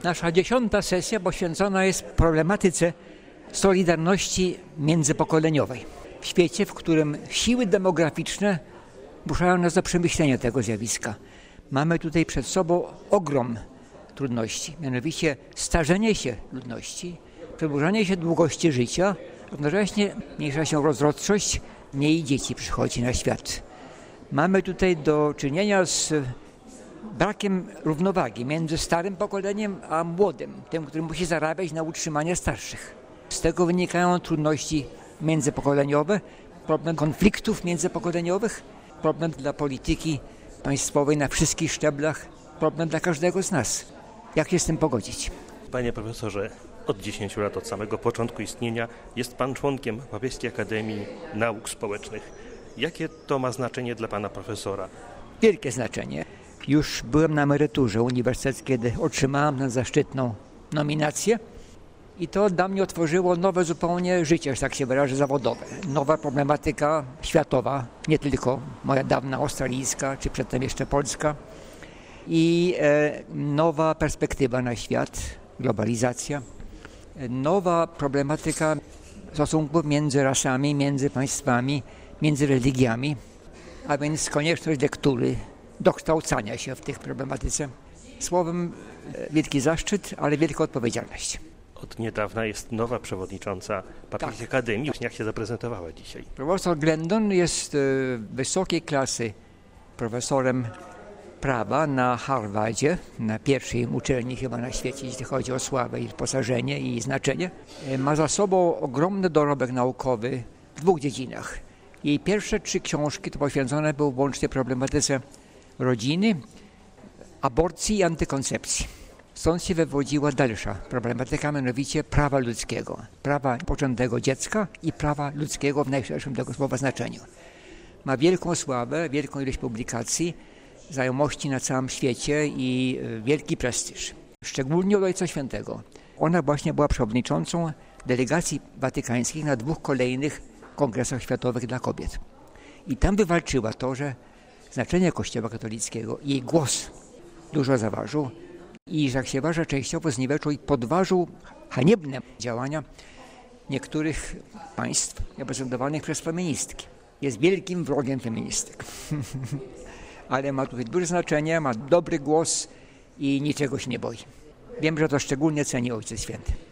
Nasza 10. sesja poświęcona jest problematyce solidarności międzypokoleniowej. W świecie, w którym siły demograficzne zmuszają nas do przemyślenia tego zjawiska. Mamy tutaj przed sobą ogrom trudności, mianowicie starzenie się ludności, przedłużanie się długości życia, równocześnie zmniejsza się rozrodczość, mniej dzieci przychodzi na świat. Mamy tutaj do czynienia z brakiem równowagi między starym pokoleniem a młodym, tym, który musi zarabiać na utrzymanie starszych. Z tego wynikają trudności międzypokoleniowe, problem konfliktów międzypokoleniowych, problem dla polityki państwowej na wszystkich szczeblach, problem dla każdego z nas. Jak się z tym pogodzić? Panie profesorze, od 10 lat, od samego początku istnienia jest pan członkiem Papieskiej Akademii Nauk Społecznych. Jakie to ma znaczenie dla pana profesora? Wielkie znaczenie. Już byłem na emeryturze uniwersyteckiej, kiedy otrzymałem tę zaszczytną nominację i to dla mnie otworzyło nowe zupełnie życie, że tak się wyrażę, zawodowe. Nowa problematyka światowa, nie tylko moja dawna australijska, czy przedtem jeszcze polska. I nowa perspektywa na świat, globalizacja, nowa problematyka stosunków między rasami, między państwami, między religiami, a więc konieczność lektury, dokształcania się w tych problematyce. Słowem, wielki zaszczyt, ale wielka odpowiedzialność. Od niedawna jest nowa przewodnicząca Papieskiej Akademii. Jak się zaprezentowała dzisiaj? Profesor Glendon jest wysokiej klasy profesorem prawa na Harvardzie, na pierwszej uczelni chyba na świecie, jeśli chodzi o sławę i posażenie i znaczenie. Ma za sobą ogromny dorobek naukowy w 2 dziedzinach. Jej pierwsze 3 książki to poświęcone były wyłącznie problematyce rodziny, aborcji i antykoncepcji. Stąd się wywodziła dalsza problematyka, mianowicie prawa ludzkiego, prawa poczętego dziecka i prawa ludzkiego w najszerszym tego słowa znaczeniu. Ma wielką sławę, wielką ilość publikacji, znajomości na całym świecie i wielki prestiż. Szczególnie od Ojca Świętego. Ona właśnie była przewodniczącą delegacji watykańskich na 2 kolejnych kongresach światowych dla kobiet. I tam wywalczyła to, że znaczenie Kościoła katolickiego, jej głos dużo zaważył i, że jak się uważa, częściowo zniweczył i podważył haniebne działania niektórych państw reprezentowanych przez feministki. Jest wielkim wrogiem feministek. Ale ma tutaj duże znaczenie, ma dobry głos i niczego się nie boi. Wiem, że to szczególnie ceni Ojciec Święty.